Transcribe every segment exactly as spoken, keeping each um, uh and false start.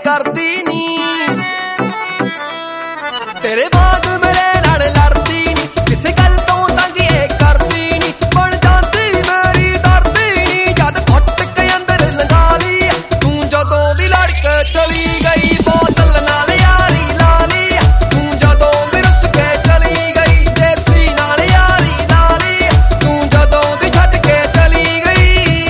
करदी नी तेरे बाद मेरे नाल लड़दी नी किसे गल तो तंग ये करदी नी बन जाती मेरी दर्दी नी जद घुट के अंदर लगा ली तू जदों दी लड़ के चली गई बोतल नाल यारी ला ली तू जदों दी रुस के चली गई देसी नाल यारी ला ली तू जदों दी छड्ड के चली गई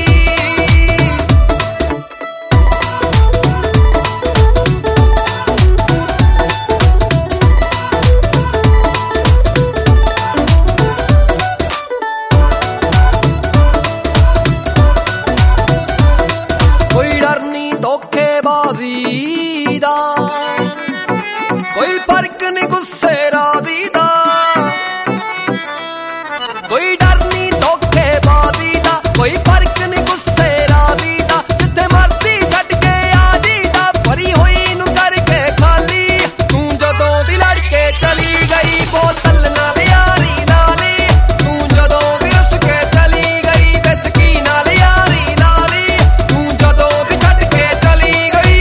कोई डर नहीं धोखेबाजी दा कोई फर्क नहीं गुस्से राजी दा कोई डर नहीं धोखेबाजी दा कोई फर्क नहीं गुस्से राजी दा जिथे मर्जी छड्ड के आ जीदा भरी होई नू करके खाली तू जदों दी लड़ के चली गई बोतल नाल यारी ला ली तू जदों दी रुस के चली गई बेसकी नाल यारी ला ली तू जदों दी छड्ड के चली गई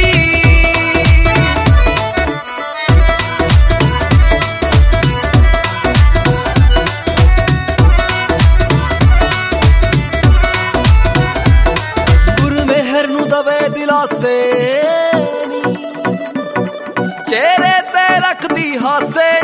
गुरु मेहर नू दवे दिलासे नी चेहरे ते रखदी हासे